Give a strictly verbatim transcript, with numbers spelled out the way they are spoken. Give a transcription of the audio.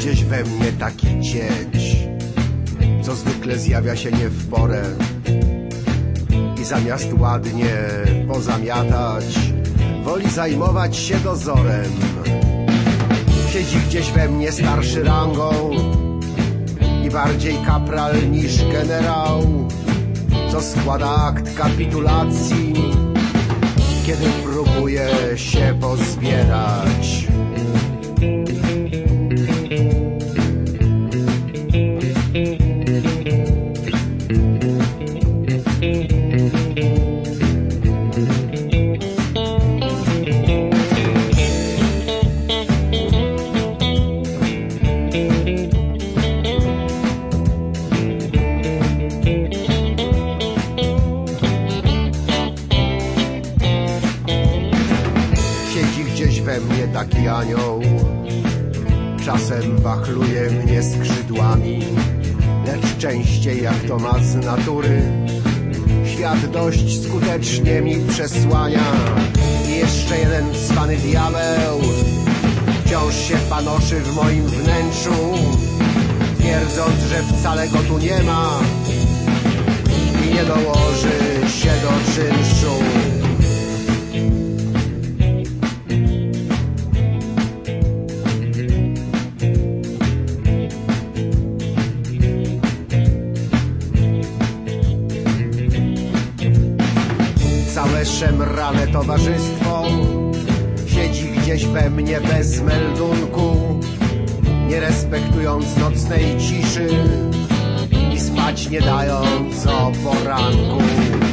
gdzieś we mnie taki cieć, co zwykle zjawia się nie w porę i zamiast ładnie pozamiatać, woli zajmować się dozorem. Siedzi gdzieś we mnie starszy rangą i bardziej kapral niż generał, co składa akt kapitulacji, kiedy próbuje się pozbierać. Gdzieś we mnie taki anioł, czasem wachluje mnie skrzydłami, lecz częściej, jak to ma z natury, świat dość skutecznie mi przesłania. I jeszcze jeden cwany diabeł wciąż się panoszy w moim wnętrzu, twierdząc, że wcale go tu nie ma i nie dołoży się do czynszu. Całe szemrane towarzystwo siedzi gdzieś we mnie bez meldunku, nie respektując nocnej ciszy i spać nie dając o poranku.